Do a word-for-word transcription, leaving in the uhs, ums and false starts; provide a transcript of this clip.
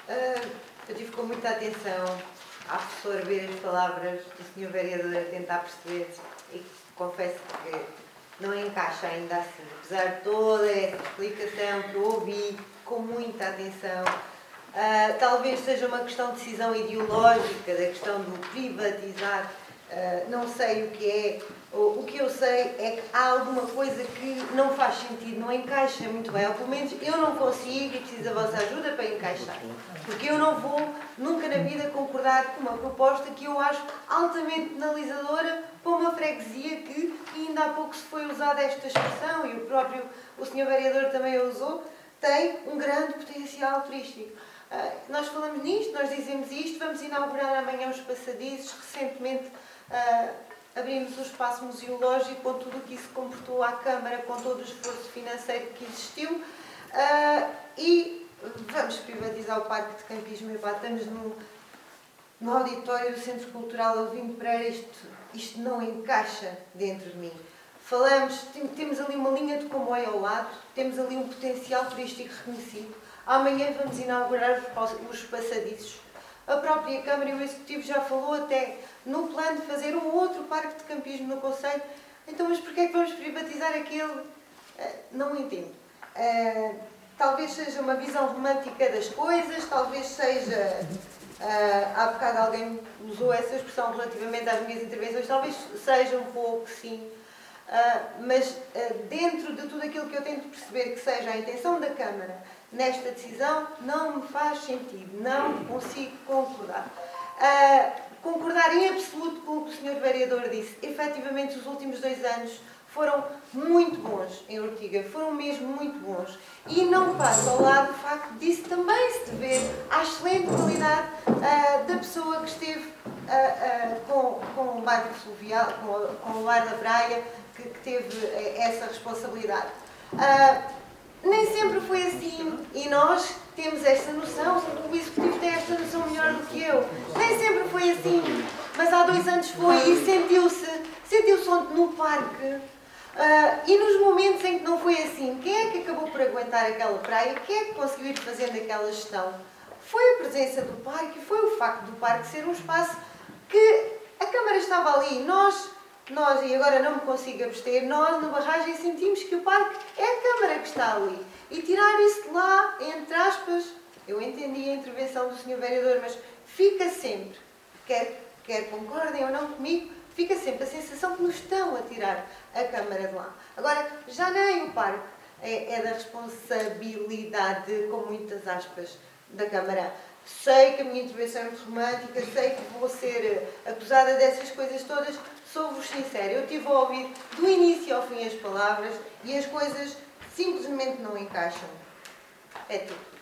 Uh, eu tive com muita atenção a absorver as palavras do senhor Vereador, a tentar perceber, e confesso que não encaixa ainda assim. Apesar de toda essa explicação que eu ouvi com muita atenção, uh, talvez seja uma questão de decisão ideológica, da questão do privatizar, uh, não sei o que é. O que eu sei é que há alguma coisa que não faz sentido, não encaixa muito bem, ou pelo menos eu não consigo e preciso da vossa ajuda para encaixar. Porque eu não vou nunca na vida concordar com uma proposta que eu acho altamente penalizadora para uma freguesia que ainda há pouco se foi usada esta expressão, e o próprio o senhor Vereador também a usou, tem um grande potencial turístico. Uh, nós falamos nisto, nós dizemos isto, vamos inaugurar amanhã os passadizos, recentemente uh, abrimos o espaço museológico com tudo o que isso comportou à Câmara, com todo o esforço financeiro que existiu, uh, e vamos privatizar o Parque de Campismo. E pá, estamos no, no auditório do Centro Cultural Alvino Pereira, isto, isto não encaixa dentro de mim. Falamos, temos ali uma linha de comboio ao lado, temos ali um potencial turístico reconhecido. Amanhã vamos inaugurar os passadiços. A própria Câmara e o Executivo já falou até no plano de fazer um outro parque de campismo no Concelho. Então, mas porquê é que vamos privatizar aquele? Uh, não entendo. Uh, talvez seja uma visão romântica das coisas, talvez seja... Uh, há bocado alguém usou essa expressão relativamente às minhas intervenções, talvez seja um pouco, sim. Uh, mas uh, dentro de tudo aquilo que eu tento perceber que seja a intenção da Câmara nesta decisão, não me faz sentido, não consigo concordar. Uh, concordar em absoluto com o que o senhor Vereador disse. Efetivamente, os últimos dois anos foram muito bons em Ortiga, foram mesmo muito bons. E não passa ao lado o facto disso também se dever à excelente qualidade uh, da pessoa que esteve uh, uh, com, com o barco fluvial, com, com o lar da praia, que, que teve uh, essa responsabilidade. Uh, Nem sempre foi assim, e nós temos esta noção, o Executivo tem esta noção melhor do que eu. Nem sempre foi assim, mas há dois anos foi e sentiu-se, sentiu-se ontem no parque. Uh, e nos momentos em que não foi assim, quem é que acabou por aguentar aquela praia? Quem é que conseguiu ir fazendo aquela gestão? Foi a presença do parque, foi o facto do parque ser um espaço que a Câmara estava ali, nós... Nós, e agora não me consigo abster, nós na barragem sentimos que o parque é a Câmara que está ali. E tirar isso de lá, entre aspas, eu entendi a intervenção do senhor Vereador, mas fica sempre, quer, quer concordem ou não comigo, fica sempre a sensação que nos estão a tirar a Câmara de lá. Agora, já nem o parque é, é da responsabilidade, com muitas aspas, da Câmara. Sei que a minha intervenção é muito romântica, sei que vou ser acusada dessas coisas todas. Sou-vos sincera, eu estive a ouvir do início ao fim as palavras e as coisas simplesmente não encaixam. É tudo.